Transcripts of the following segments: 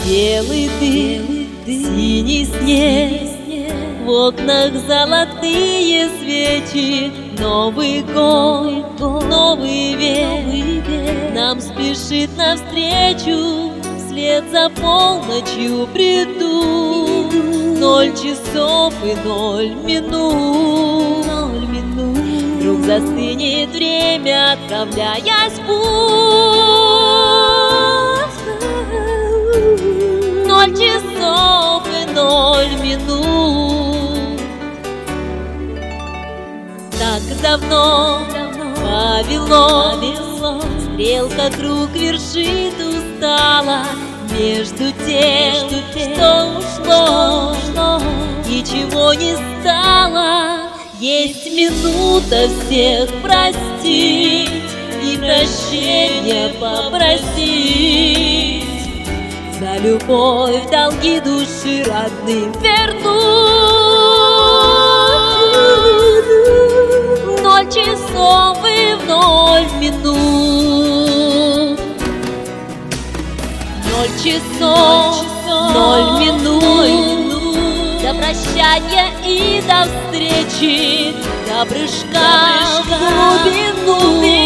белый дым, синий снег, в окнах золотые свечи. Новый год, новый век нам спешит навстречу. Вслед за полночью приду 0 часов и 0 минут. Вдруг застынет время, отправляясь в путь. 0 часов и 0 минут. Так давно Вавилон, стрелка круг вершит устала. Между тем, что ушло, ничего не стало. Есть минута всех простить и прощения попросить, за любовь долги души родным вернуть. 0 часов и 0 минут. 0 часов, 0 минут. До прощания и до встречи, до прыжка в глубину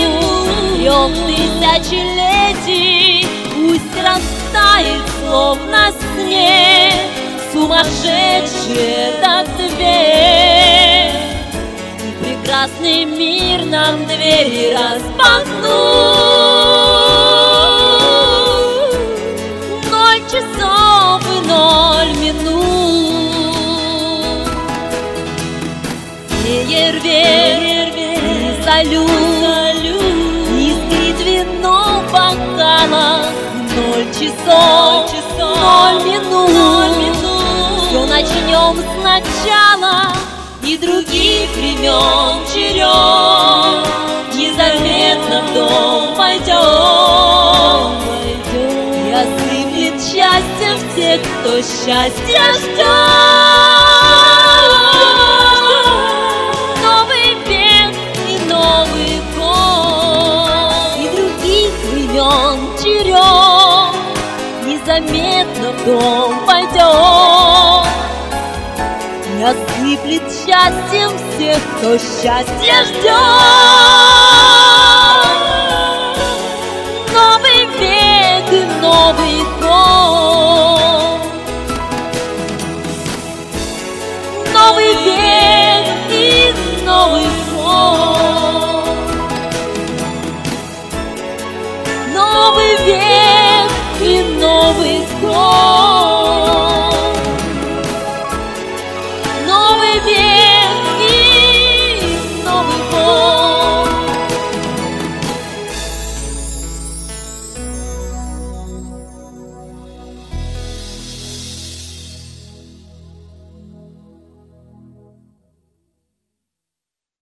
3000 летий. Пусть растает, словно снег, сумасшедший этот век. И прекрасный мир нам двери распахнул. 0 часов и 0 минут. Фейерверк, салют, искрит вино в бокалах. 0 часов, 0 минут. Все начнем сначала, и других времен черед. Незаметно в дом пойдем, и осыплет счастьем всех, кто счастья ждет. Новый век и Новый год, и других времен черед. Незаметно в дом пойдем, и осыплет счастьем всех, кто счастья ждет. Новый век и Новый